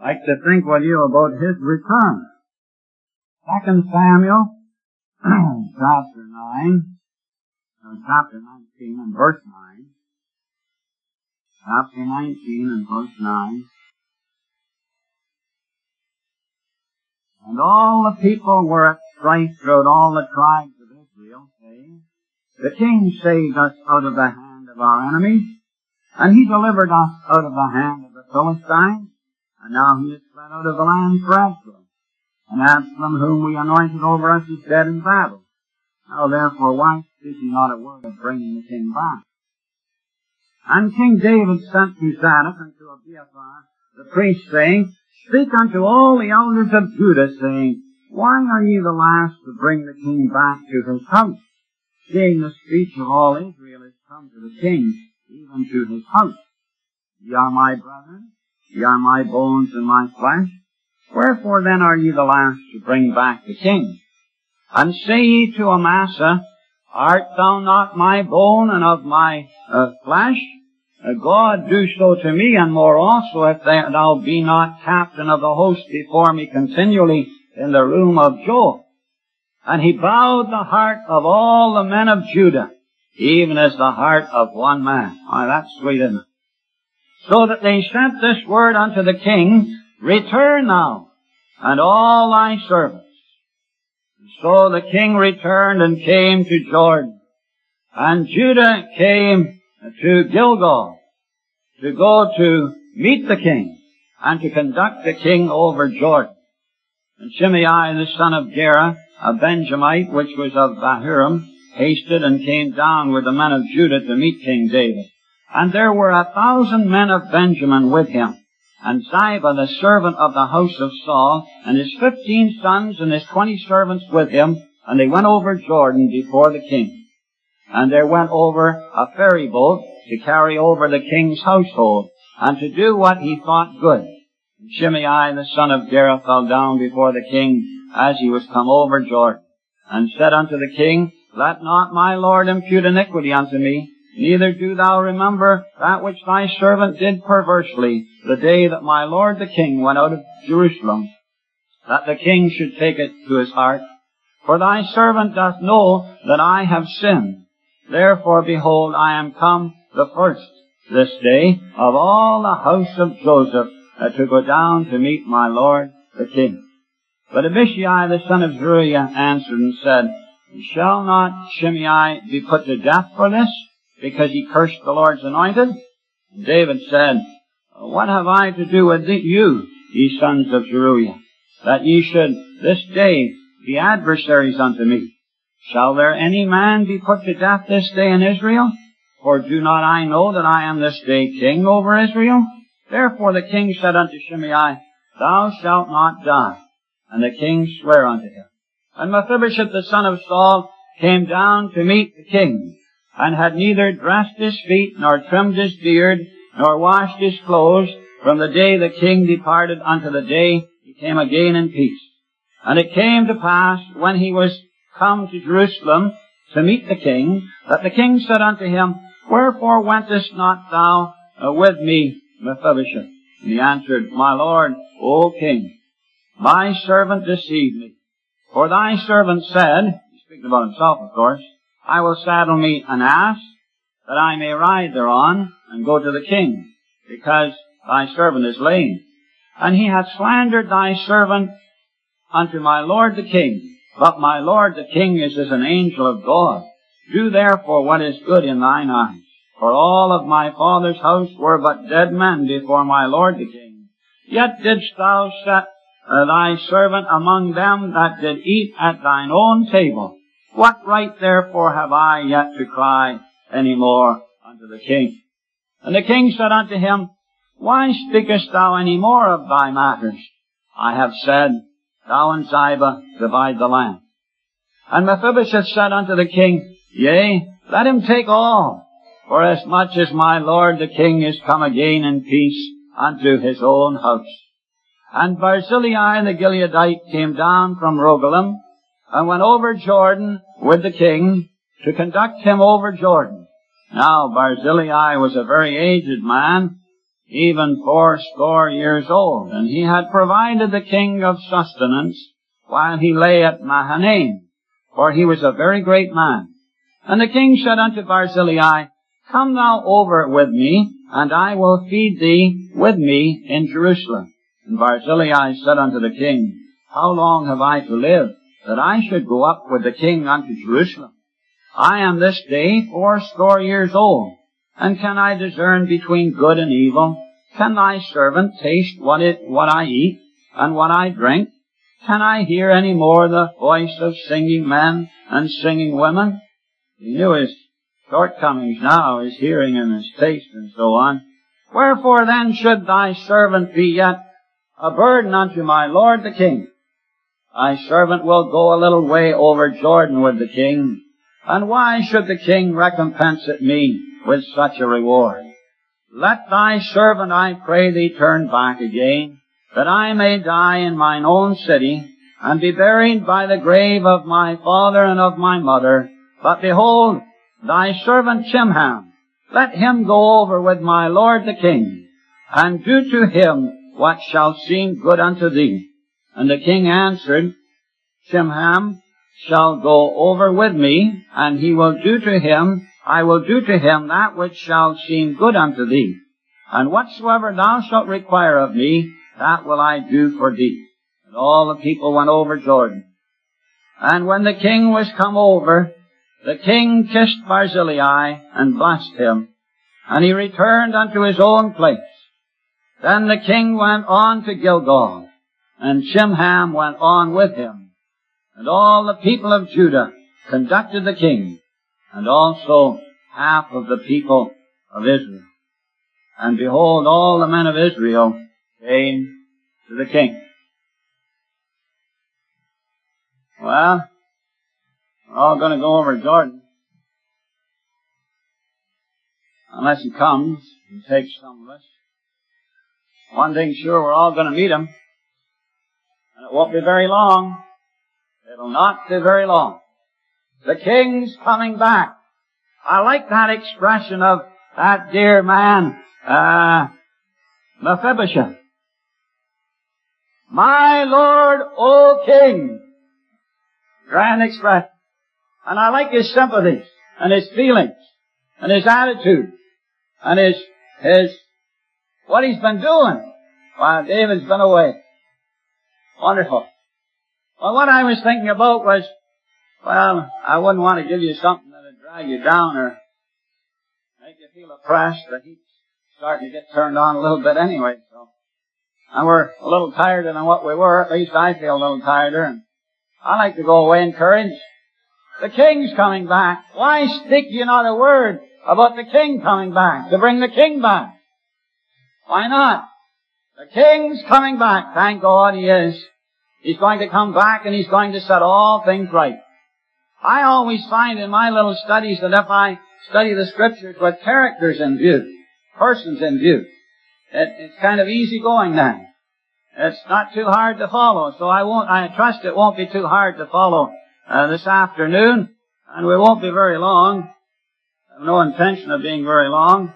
I'd like to think with you about his return. 2 Samuel, chapter 19 and verse 9. Chapter 19 and verse 9. And all the people were at strife throughout all the tribes of Israel, saying, The king saved us out of the hand of our enemies, and he delivered us out of the hand of the Philistines, and now he is fled out of the land for Absalom. And Absalom, whom we anointed over us, is dead in battle. Now therefore, why speak ye not a word of bringing the king back? And King David sent to Zadok and to Abiathar the priest, saying, Speak unto all the elders of Judah, saying, Why are ye the last to bring the king back to his house? Seeing the speech of all Israel is come to the king, even to his house. Ye are my brethren, ye are my bones and my flesh. Wherefore then are ye the last to bring back the king? And say ye to Amasa, Art thou not my bone and of my flesh? God do so to me, and more also, if thou be not captain of the host before me continually in the room of Joab. And he bowed the heart of all the men of Judah, even as the heart of one man. Why, that's sweet, isn't it? So that they sent this word unto the king, Return now, and all thy servants. And so the king returned and came to Jordan. And Judah came to Gilgal to go to meet the king and to conduct the king over Jordan. And Shimei the son of Gera, a Benjamite, which was of Bahurim, hasted and came down with the men of Judah to meet King David. And there were 1,000 men of Benjamin with him, and Ziba the servant of the house of Saul, and his 15 sons and his 20 servants with him, and they went over Jordan before the king. And there went over a ferry boat to carry over the king's household, and to do what he thought good. And Shimei the son of Gera fell down before the king as he was come over Jordan, and said unto the king, Let not my lord impute iniquity unto me, neither do thou remember that which thy servant did perversely the day that my lord the king went out of Jerusalem, that the king should take it to his heart. For thy servant doth know that I have sinned. Therefore, behold, I am come the first this day of all the house of Joseph to go down to meet my lord the king. But Abishai the son of Zeruiah answered and said, Shall not Shimei be put to death for this, because he cursed the Lord's anointed? And David said, What have I to do with you, ye sons of Zeruiah, that ye should this day be adversaries unto me? Shall there any man be put to death this day in Israel? For do not I know that I am this day king over Israel? Therefore the king said unto Shimei, Thou shalt not die. And the king sware unto him. And Mephibosheth the son of Saul came down to meet the king, and had neither dressed his feet, nor trimmed his beard, nor washed his clothes, from the day the king departed unto the day he came again in peace. And it came to pass, when he was come to Jerusalem to meet the king, that the king said unto him, Wherefore wentest not thou with me, Mephibosheth? And he answered, My lord, O king, my servant deceived me. For thy servant said, he's speaking about himself, of course, I will saddle me an ass, that I may ride thereon, and go to the king, because thy servant is lame. And he hath slandered thy servant unto my lord the king. But my lord the king is as an angel of God. Do therefore what is good in thine eyes. For all of my father's house were but dead men before my lord the king. Yet didst thou set thy servant among them that did eat at thine own table. What right therefore have I yet to cry any more unto the king? And the king said unto him, Why speakest thou any more of thy matters? I have said, Thou and Ziba divide the land. And Mephibosheth said unto the king, Yea, let him take all, for as much as my lord the king is come again in peace unto his own house. And Barzillai the Gileadite came down from Rogelim, and went over Jordan with the king to conduct him over Jordan. Now Barzillai was a very aged man. even 80 years old. And he had provided the king of sustenance while he lay at Mahanaim, for he was a very great man. And the king said unto Barzillai, Come thou over with me, and I will feed thee with me in Jerusalem. And Barzillai said unto the king, How long have I to live, that I should go up with the king unto Jerusalem? I am this day 80 years old, and can I discern between good and evil? Can thy servant taste what I eat, and what I drink? Can I hear any more the voice of singing men and singing women? He knew his shortcomings now, his hearing and his taste and so on. Wherefore then should thy servant be yet a burden unto my lord the king? Thy servant will go a little way over Jordan with the king, and why should the king recompense it me with such a reward? Let thy servant, I pray thee, turn back again, that I may die in mine own city, and be buried by the grave of my father and of my mother. But behold, thy servant Chimham, let him go over with my lord the king, and do to him what shall seem good unto thee. And the king answered, Chimham shall go over with me, and he will do to him, I will do to him that which shall seem good unto thee. And whatsoever thou shalt require of me, that will I do for thee. And all the people went over Jordan. And when the king was come over, the king kissed Barzillai and blessed him, and he returned unto his own place. Then the king went on to Gilgal, and Chimham went on with him. And all the people of Judah conducted the king, and also half of the people of Israel. And behold, all the men of Israel came to the king. Well, we're all going to go over Jordan. Unless he comes and takes some of us. One thing sure, we're all going to meet him. And it won't be very long. It'll not be very long. The king's coming back. I like that expression of that dear man, Mephibosheth. My Lord, O King. Grand expression. And I like his sympathies, and his feelings, and his attitude, and his what he's been doing while David's been away. Wonderful. Well, what I was thinking about was, well, I wouldn't want to give you something that would drag you down or make you feel oppressed. The heat's starting to get turned on a little bit anyway, so. And we're a little tireder than what we were. At least I feel a little tireder. And I like to go away encouraged. The king's coming back. Why speak ye not a word about the king coming back, to bring the king back? Why not? The king's coming back. Thank God he is. He's going to come back and he's going to set all things right. I always find in my little studies that if I study the scriptures with characters in view, persons in view, it's kind of easy going then. It's not too hard to follow, so I trust it won't be too hard to follow this afternoon, and we won't be very long. I have no intention of being very long.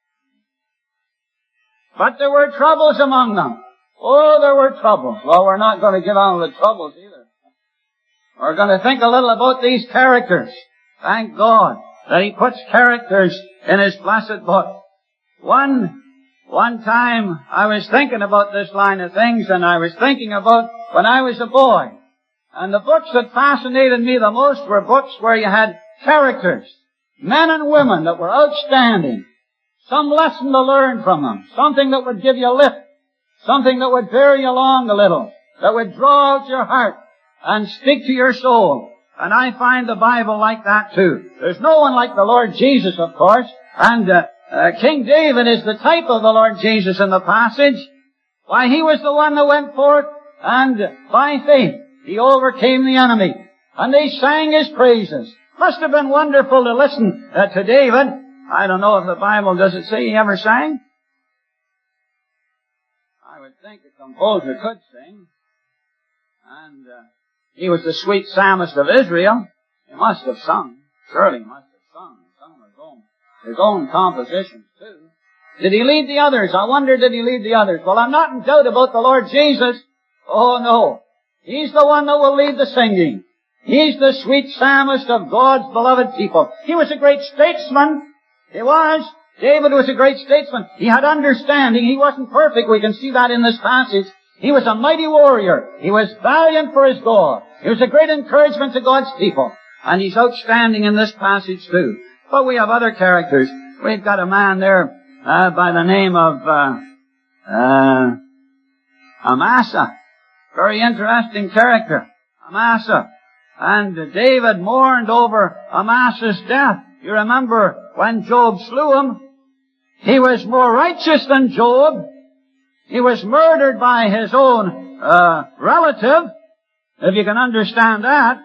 But there were troubles among them. Oh, there were troubles. Well, we're not going to get on with the troubles either. We're going to think a little about these characters. Thank God that he puts characters in his blessed book. One time I was thinking about this line of things, and I was thinking about when I was a boy. And the books that fascinated me the most were books where you had characters, men and women that were outstanding. Some lesson to learn from them. Something that would give you a lift. Something that would bear you along a little. That would draw out your heart and speak to your soul. And I find the Bible like that too. There's no one like the Lord Jesus, of course. And King David is the type of the Lord Jesus in the passage. Why, he was the one that went forth and by faith he overcame the enemy. And they sang his praises. Must have been wonderful to listen to David. I don't know if the Bible, does it say he ever sang? I would think a composer could sing. And he was the sweet psalmist of Israel. He must have sung. Surely he must have sung. Some of his own compositions too. Did he lead the others? I wonder, did he lead the others? Well, I'm not in doubt about the Lord Jesus. Oh no. He's the one that will lead the singing. He's the sweet psalmist of God's beloved people. He was a great statesman. He was. David was a great statesman. He had understanding. He wasn't perfect. We can see that in this passage. He was a mighty warrior. He was valiant for his God. He was a great encouragement to God's people. And he's outstanding in this passage too. But we have other characters. We've got a man there by the name of Amasa. Very interesting character. Amasa. And David mourned over Amasa's death. You remember when Job slew him, he was more righteous than Job. He was murdered by his own relative, if you can understand that.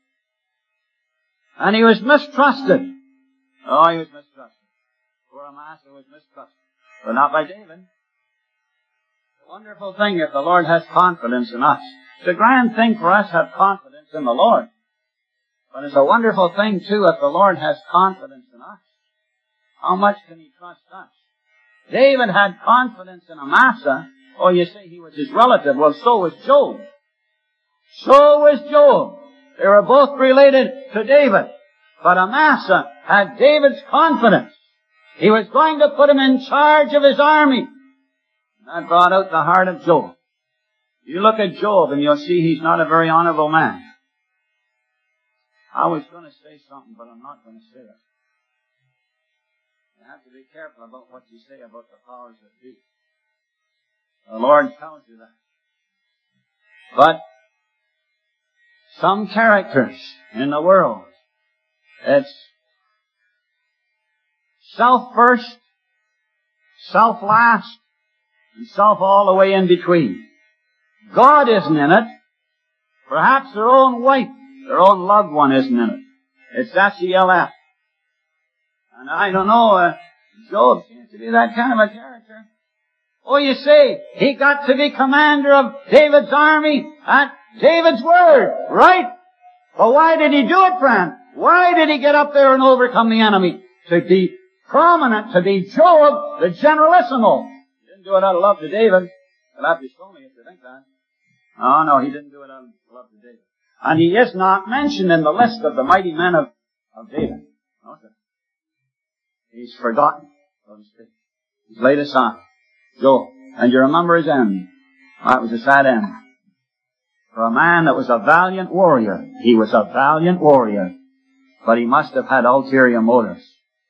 And he was mistrusted. Oh, he was mistrusted. Poor Amasa was mistrusted. But not by David. It's a wonderful thing if the Lord has confidence in us. It's a grand thing for us to have confidence in the Lord. But it's a wonderful thing too if the Lord has confidence in us. How much can He trust us? David had confidence in Amasa. Oh, you say he was his relative. Well, so was Job. So was Job. They were both related to David. But Amasa had David's confidence. He was going to put him in charge of his army. That brought out the heart of Job. You look at Job and you'll see he's not a very honorable man. I was going to say something, but I'm not going to say it. You have to be careful about what you say about the powers that be. The Lord tells you that. But some characters in the world, it's self first, self last, and self all the way in between. God isn't in it. Perhaps their own wife, their own loved one isn't in it. It's S-E-L-F. And I don't know, Job seems to be that kind of a character. Oh, you say, he got to be commander of David's army at David's word, right? But why did he do it, friend? Why did he get up there and overcome the enemy? To be prominent, to be Job, the generalissimo. He didn't do it out of love to David. You'll have to show me if you think that. Oh, no, he didn't do it out of love to David. And he is not mentioned in the list of the mighty men of David. No, sir. He's forgotten, so to speak. He's laid aside. Job. And you remember his end. That was a sad end. For a man that was a valiant warrior. He was a valiant warrior. But he must have had ulterior motives.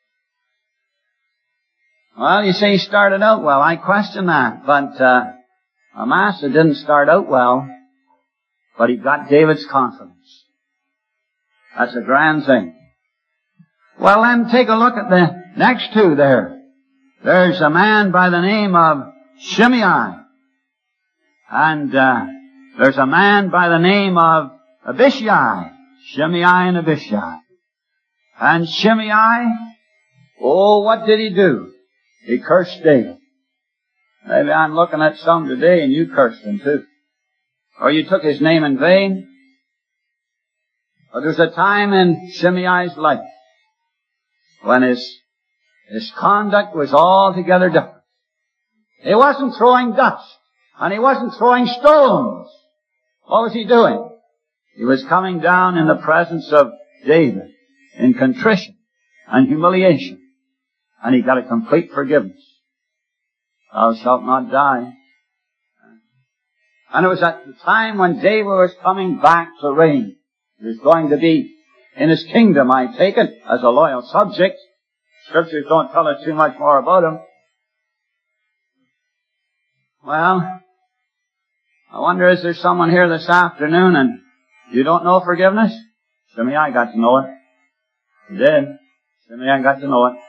Well, you say he started out well. I question that. But Amasa didn't start out well. But he got David's confidence. That's a grand thing. Well, then take a look at the next two there. There's a man by the name of Shimei. And there's a man by the name of Abishai. Shimei and Abishai. And Shimei, oh, what did he do? He cursed David. Maybe I'm looking at some today and you cursed him too. Or you took his name in vain. But there's a time in Shimei's life when his conduct was altogether different. He wasn't throwing dust, and he wasn't throwing stones. What was he doing? He was coming down in the presence of David in contrition and humiliation, and he got a complete forgiveness. Thou shalt not die. And it was at the time when David was coming back to reign. He was going to be in his kingdom, I take it, as a loyal subject. Scriptures don't tell us too much more about him. Well, I wonder, is there someone here this afternoon and you don't know forgiveness? Shimei got to know it. He did. Shimei got to know it.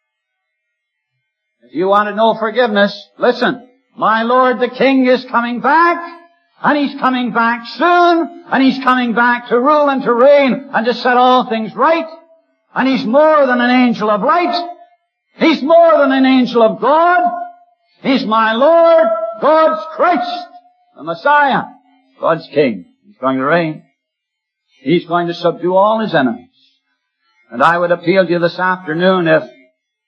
If you want to know forgiveness, listen. My Lord the King is coming back, and He's coming back soon, and He's coming back to rule and to reign and to set all things right. And He's more than an angel of light. He's more than an angel of God. He's my Lord, God's Christ, the Messiah, God's King. He's going to reign. He's going to subdue all His enemies. And I would appeal to you this afternoon,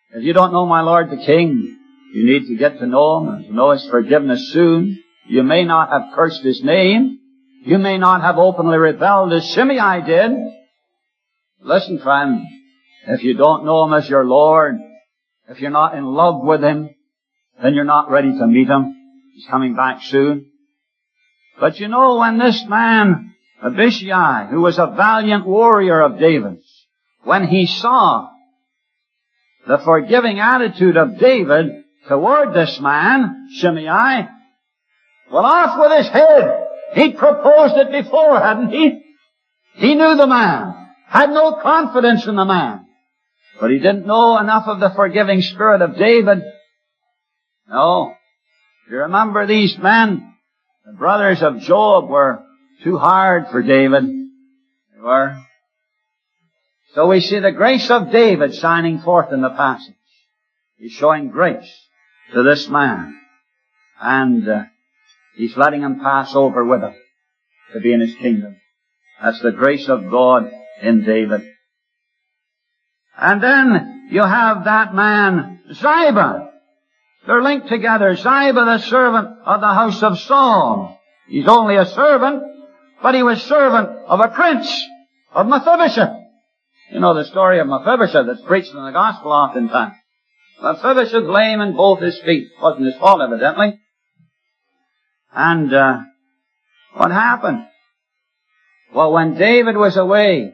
If you don't know my Lord the King, you need to get to know Him and to know His forgiveness soon. You may not have cursed His name. You may not have openly rebelled as Shimei did. Listen, friend, if you don't know Him as your Lord, if you're not in love with Him, then you're not ready to meet Him. He's coming back soon. But you know, when this man, Abishai, who was a valiant warrior of David's, when he saw the forgiving attitude of David toward this man, Shimei, well, off with his head. He'd proposed it before, hadn't he? He knew the man, had no confidence in the man. But he didn't know enough of the forgiving spirit of David. No. You remember these men, the brothers of Joab, were too hard for David. They were. So we see the grace of David shining forth in the passage. He's showing grace to this man. And he's letting him pass over with him to be in his kingdom. That's the grace of God in David. And then you have that man, Ziba. They're linked together. Ziba, the servant of the house of Saul. He's only a servant, but he was servant of a prince, of Mephibosheth. You know the story of Mephibosheth that's preached in the gospel oftentimes. Mephibosheth lame in both his feet. Wasn't his fault, evidently. And what happened? Well, when David was away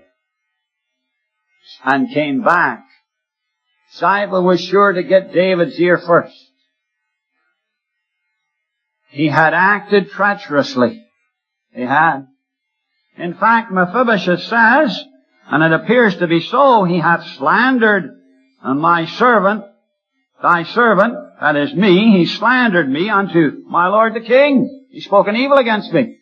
and came back, Ziba was sure to get David's ear first. He had acted treacherously. He had. In fact, Mephibosheth says, and it appears to be so, he hath slandered my servant, thy servant, that is me, he slandered me unto my lord the king. He's spoken evil against me.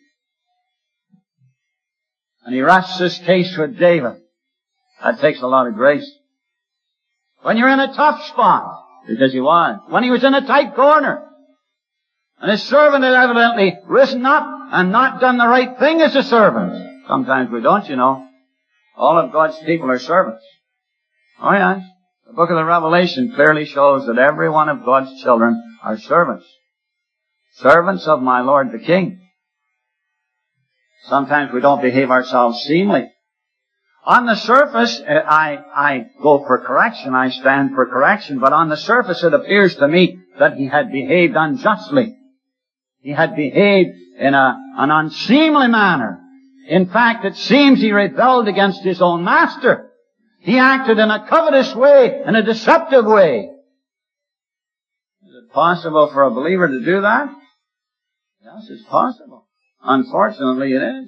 And he rests his case with David. That takes a lot of grace. When you're in a tough spot, because he was, when he was in a tight corner, and his servant had evidently risen up and not done the right thing as a servant. Sometimes we don't, you know. All of God's people are servants. Oh yes. The book of the Revelation clearly shows that every one of God's children are servants. Servants of my Lord the King. Sometimes we don't behave ourselves seemly. On the surface, I go for correction, I stand for correction, but on the surface it appears to me that he had behaved unjustly. He had behaved in an unseemly manner. In fact, it seems he rebelled against his own master. He acted in a covetous way, in a deceptive way. Is it possible for a believer to do that? Yes, it's possible. Unfortunately, it is.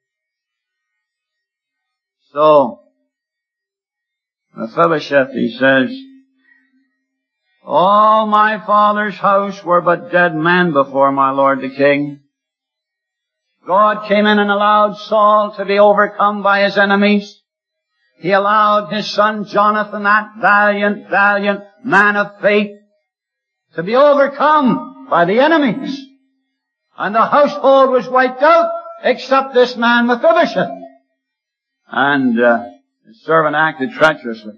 So, Mephibosheth, he says, all my father's house were but dead men before my lord the king. God came in and allowed Saul to be overcome by his enemies. He allowed his son Jonathan, that valiant man of faith, to be overcome by the enemies. And the household was wiped out, except this man Mephibosheth. And his servant acted treacherously.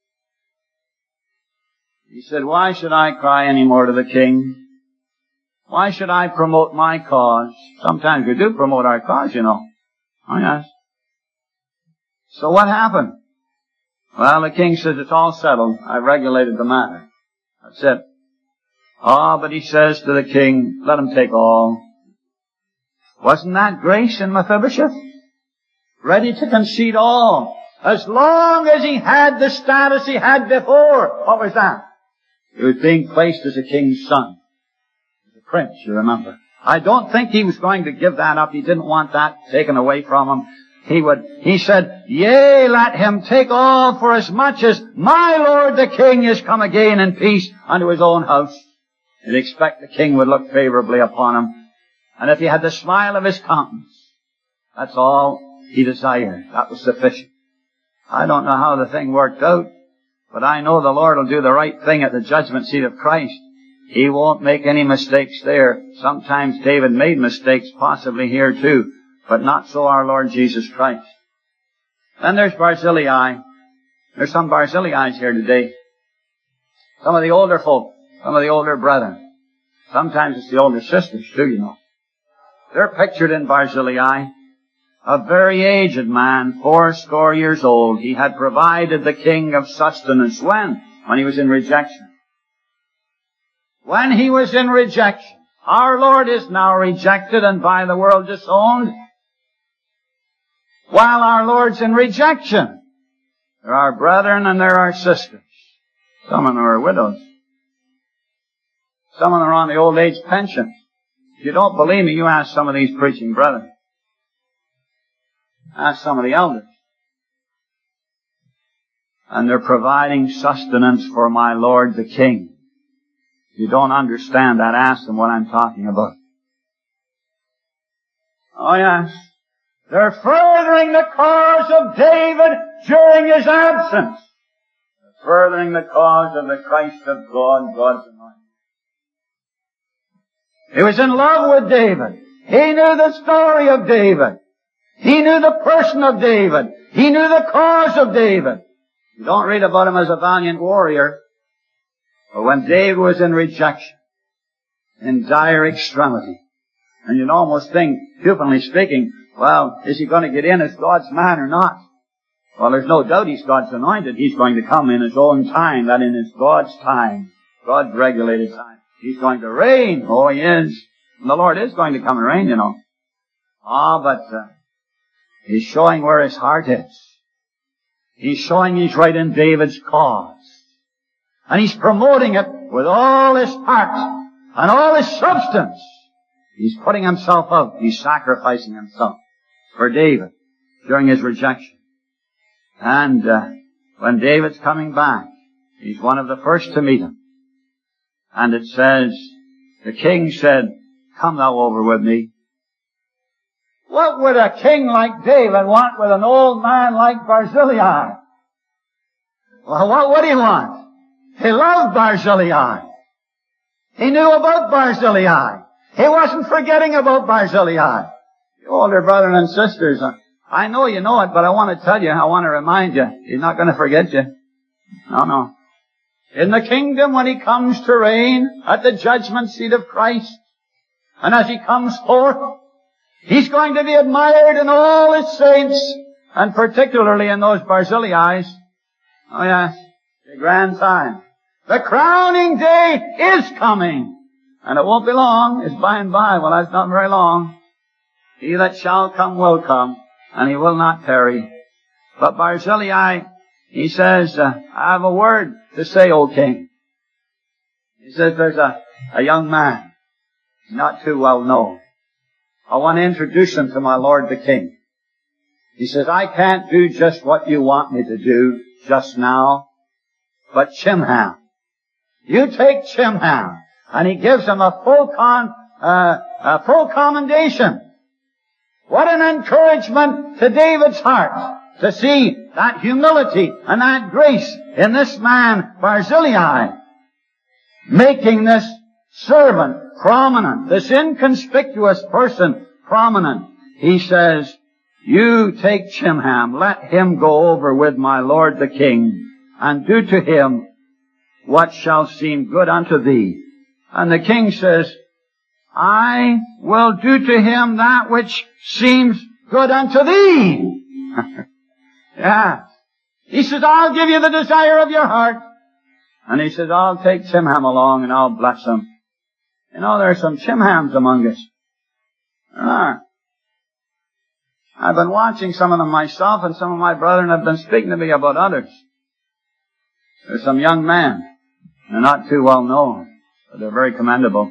He said, why should I cry any more to the king? Why should I promote my cause? Sometimes we do promote our cause, you know. Oh yes. So what happened? Well, the king says, it's all settled. I've regulated the matter. That's it. But he says to the king, let him take all. Wasn't that grace in Mephibosheth? Ready to concede all. As long as he had the status he had before. What was that? He was being placed as a king's son. As a prince, you remember. I don't think he was going to give that up. He didn't want that taken away from him. He said, yea, let him take all, for as much as my lord the king is come again in peace unto his own house. You'd expect the king would look favorably upon him. And if he had the smile of his countenance, that's all he desired. That was sufficient. I don't know how the thing worked out, but I know the Lord will do the right thing at the judgment seat of Christ. He won't make any mistakes there. Sometimes David made mistakes, possibly here too, but not so our Lord Jesus Christ. Then there's Barzillai. There's some Barzillais here today. Some of the older folk, some of the older brethren. Sometimes it's the older sisters too, you know. They're pictured in Barzillai. A very aged man, 80 years old. He had provided the king of sustenance. When? When he was in rejection. When he was in rejection. Our Lord is now rejected and by the world disowned. While our Lord's in rejection, there are brethren and there are sisters. Some of them are widows. Some of them are on the old age pension. If you don't believe me, you ask some of these preaching brethren. Ask some of the elders. And they're providing sustenance for my Lord the King. If you don't understand that, ask them what I'm talking about. Oh yes. They're furthering the cause of David during his absence. They're furthering the cause of the Christ of God, God's anointed. He was in love with David. He knew the story of David. He knew the person of David. He knew the cause of David. You don't read about him as a valiant warrior. But when David was in rejection, in dire extremity, and you'd almost think, humanly speaking, well, is he going to get in as God's man or not? Well, there's no doubt he's God's anointed. He's going to come in his own time, that in his God's time, God's regulated time. He's going to reign. Oh, he is. And the Lord is going to come and reign, you know. But he's showing where his heart is. He's showing he's right in David's cause. And he's promoting it with all his heart and all his substance. He's putting himself out. He's sacrificing himself for David during his rejection. And when David's coming back, he's one of the first to meet him. And it says, the king said, come thou over with me. What would a king like David want with an old man like Barzillai? Well, what would he want? He loved Barzillai. He knew about Barzillai. He wasn't forgetting about Barzillai. You older brethren and sisters, I know you know it, but I want to tell you, I want to remind you, he's not going to forget you. No. In the kingdom, when he comes to reign at the judgment seat of Christ, and as he comes forth, he's going to be admired in all his saints, and particularly in those Barzillais. Oh yes, the grand time. The crowning day is coming. And it won't be long. It's by and by. Well, that's not very long. He that shall come will come, and he will not tarry. But Barzillai, he says, I have a word to say, O king. He says, there's a young man, not too well known. I want to introduce him to my Lord the King. He says, I can't do just what you want me to do just now, but Chimham. You take Chimham. And he gives him a full commendation. What an encouragement to David's heart to see that humility and that grace in this man, Barzillai, making this servant prominent, this inconspicuous person prominent. He says, you take Chimham, let him go over with my Lord the King, and do to him what shall seem good unto thee. And the king says, I will do to him that which seems good unto thee. Yeah. He says, I'll give you the desire of your heart. And he says, I'll take Chimham along and I'll bless him. You know, there are some Chimhams among us. There are. I've been watching some of them myself, and some of my brethren have been speaking to me about others. There's some young men. They're not too well known. They're very commendable.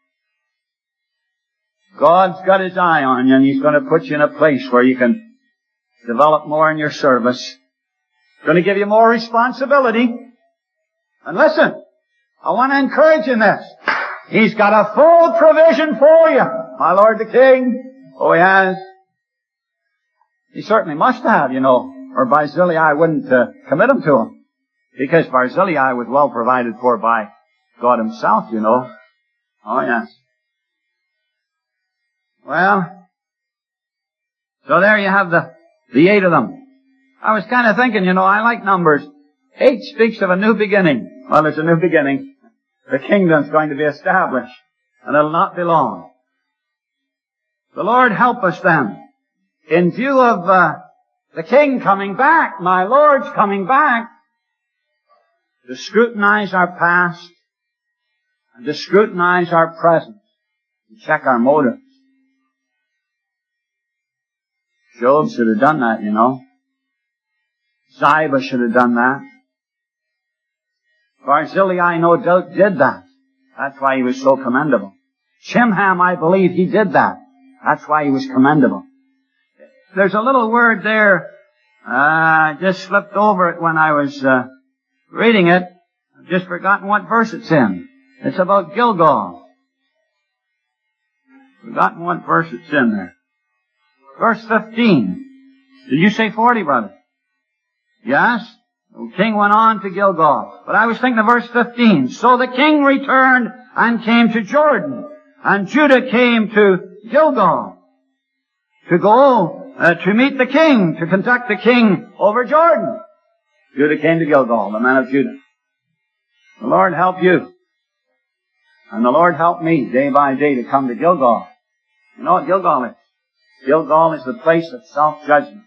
God's got his eye on you, and he's going to put you in a place where you can develop more in your service. He's going to give you more responsibility. And listen, I want to encourage you in this. He's got a full provision for you, my Lord the King. Oh, he has. He certainly must have, you know, or Barzillai wouldn't commit him to him. Because Barzillai was well provided for by God himself, you know. Oh, yes. Well, so there you have the 8 of them. I was kind of thinking, you know, I like numbers. 8 speaks of a new beginning. Well, there's a new beginning. The kingdom's going to be established, and it'll not be long. The Lord help us then, in view of the King coming back, my Lord's coming back, to scrutinize our past and to scrutinize our present, to check our motives. Job should have done that, you know. Ziba should have done that. Barzillai, no doubt, did that. That's why he was so commendable. Chimham, I believe he did that. That's why he was commendable. There's a little word there, I just slipped over it when I was reading it. I've just forgotten what verse it's in. It's about Gilgal. Forgotten what verse it's in there. Verse 15. Did you say 40, brother? Yes? The king went on to Gilgal. But I was thinking of verse 15. So the king returned and came to Jordan. And Judah came to Gilgal to go to meet the king, to conduct the king over Jordan. Judah came to Gilgal, the men of Judah. The Lord help you. And the Lord help me day by day to come to Gilgal. You know what Gilgal is? Gilgal is the place of self-judgment.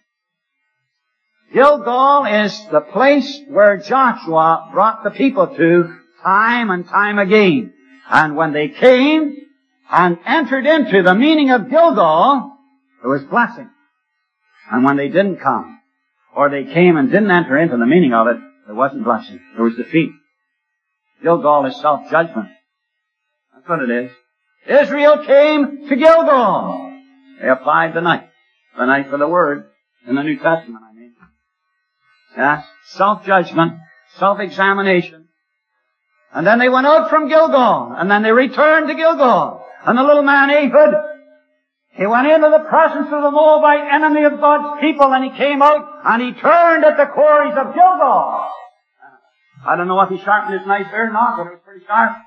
Gilgal is the place where Joshua brought the people to time and time again. And when they came and entered into the meaning of Gilgal, there was blessing. And when they didn't come, or they came and didn't enter into the meaning of it, there wasn't blessing. There was defeat. Gilgal is self-judgment. That's what it is. Israel came to Gilgal. They applied the knife of the word in the New Testament, I mean. Yes, self-judgment, self-examination. And then they went out from Gilgal, and then they returned to Gilgal. And the little man Ehud, he went into the presence of the Moabite enemy of God's people, and he came out, and he turned at the quarries of Gilgal. I don't know if he sharpened his knife there or not, but it was pretty sharp.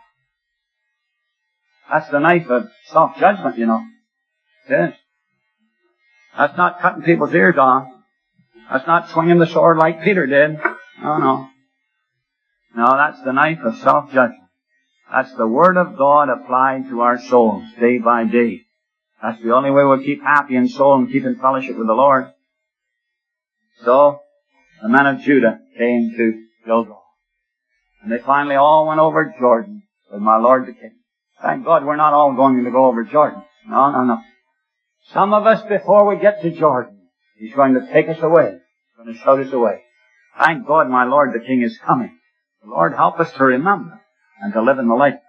That's the knife of self-judgment, you know. It is. That's not cutting people's ears off. That's not swinging the sword like Peter did. No. No, that's the knife of self-judgment. That's the Word of God applied to our souls day by day. That's the only way we'll keep happy in soul and keep in fellowship with the Lord. So, the men of Judah came to Gilgal. And they finally all went over Jordan with my Lord the King. Thank God we're not all going to go over Jordan. No. Some of us, before we get to Jordan, He's going to take us away. He's going to shout us away. Thank God my Lord the King is coming. The Lord help us to remember and to live in the light.